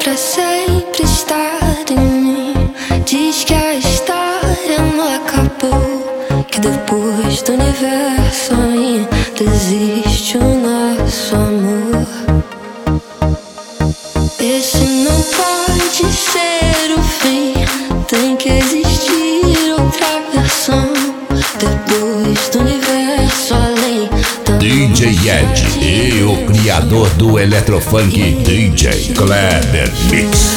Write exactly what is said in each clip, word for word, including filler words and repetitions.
pra sempre estar em mim. Diz que a história não acabou, que depois do universo ainda existe o nosso amor. Esse não pode ser o fim, tem que existir outra versão. Depois do universo além da D J Ed e o criador do Eletrofunk, D J Kleber Mix.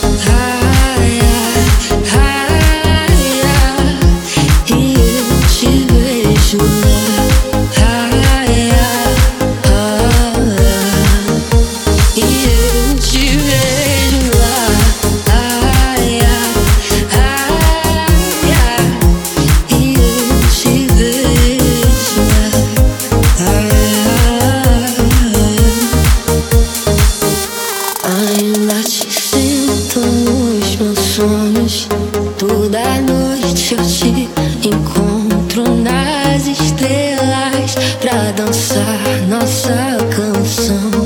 Toda noite eu te encontro nas estrelas pra dançar nossa canção.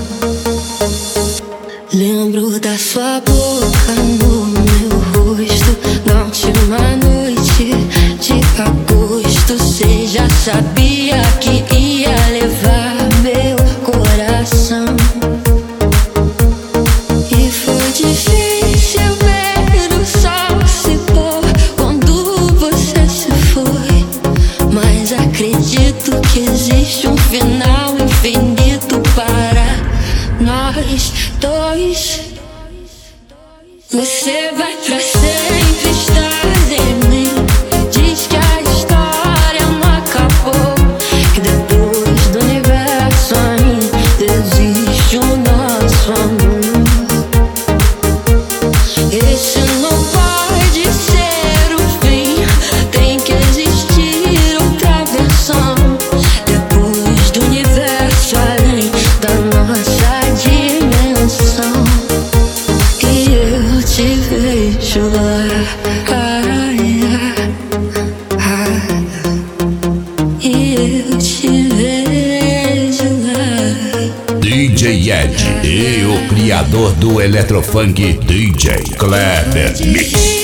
Lembro da sua boca no meu rosto na última noite de agosto. Cê já sabia que ia levar meu coração. E foi difícil ver o sol se pôr quando você se foi, mas acredito que existe um final infinito para nós dois. Você vai pra sempre estar em mim. Diz que a história não acabou, que depois do universo ainda existe o nosso amor. Esse não pode ser o fim, tem que existir outra versão. Depois do universo além da nossa dimensão. E eu te vejo lá, ai, ai, ai. E eu te vejo lá. D J Ed e o criador do Eletrofunk, D J Kleber Mix.